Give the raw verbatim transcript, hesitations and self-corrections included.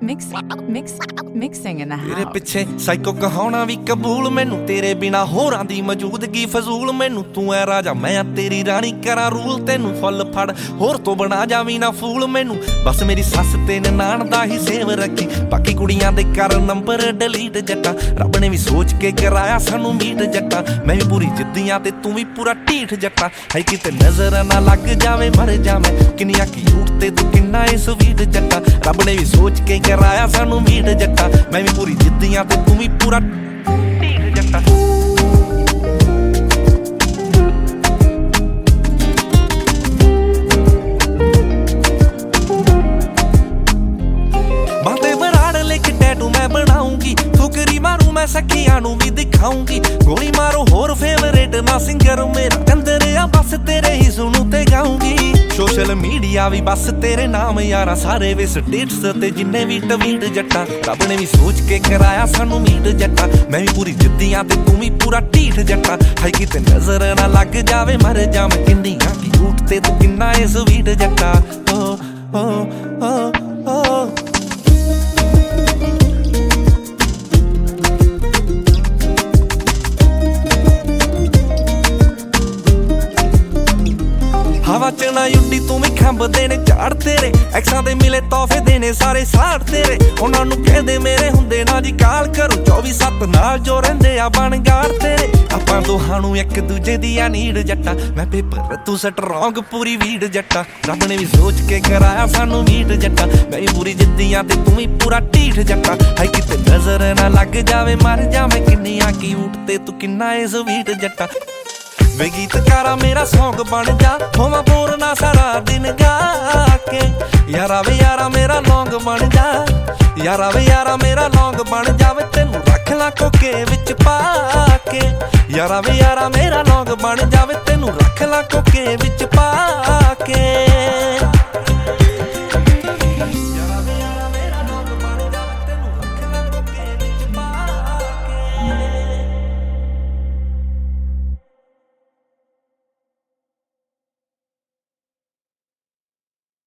mix, mix, mixing in the house. तेरे पिछे psycho कहाउणा भी कबूल मैनू तेरे बिना होरां दी मौजूदगी फजूल मैनू तू ऐ राजा मैं तेरी रानी करा रूल तेनू फुल फड़ होर तो बना जावी ना फूल मैनू बस मेरी सस ते ननाण दा ही सेव रखी बाकी कुड़ियां दे कर नंबर डिलीट जट्टा रब ने भी सोच के कराया सानू मीट जट्टा मैं भी पूरी जिद्दियां ते तू भी पूरा ढीठ जट्टा है किते नजर ना लग जावे मर जावे किन्नियां क्यूट ते तू किन्ना ए स्वीट जट्टा रब ने भी सोच के कराया सानू मीट जट्टा मैं भी पूरी जिद्दियां ते तू भी पूरा ढीठ जट्टा बातें बनाड़ लेके टैटू मैं बनाऊंगी फुकरी मारू मैं सखियां नू भी दिखाऊंगी गोली मारो होर फेवरेट ना सिंगर मेरा कंदरिया बस तेरे ही सुनू ते गाऊंगी सोशल मीडिया भी बस तेरे नाम यारा सारे वे स्टेटस ते जिन्ने भी ट्वीट जट्टा रब ने भी सोच के कराया सानू मीट जट्टा मैं भी पूरी जिद्दियां ते तू भी पूरा ढीठ जट्टा है किते नजर ना लग जावे मर जावे किन्नियां क्यूट ते तू किन्ना ए स्वीट जट्टा ओ ओ ओ ओ हवा च ना उड्डी तू भी खंब देने झाड़ तेरे एक्सां दे मिले तोहफे देने सारे साड़ तेरे उन्हां नू कहंदे मेरे हुंदे ना जी काल करो चौबी सत्त नाल जो रहिंदे आ बनगाड़ तेरे आपां दोहां नू इक दूजे दी आ नीड जट्टा मैं पेपर तू स्ट्रॉन्ग पूरी वीड जट्टा रब ने भी सोच के कराया सानू मीट जट्टा मैं भी पूरी जिद्दियां ते तू भी पूरा ढीठ जट्टा है किते नजर ना लग जावे मर जावे किन्नियां क्यूट ते तू किन्ना ए स्वीट जट्टा वे गीतकारा मेरा सॉन्ग बन जा होवां बोर ना सारा दिन गा के यारा वे यारा मेरा लौंग बन जा यारा वे यारा मेरा लौंग बन जावे तेनू रख ला कोके विच पा के यारा वे यारा मेरा लौंग बन जावे तेनू रख ला कोके विच पा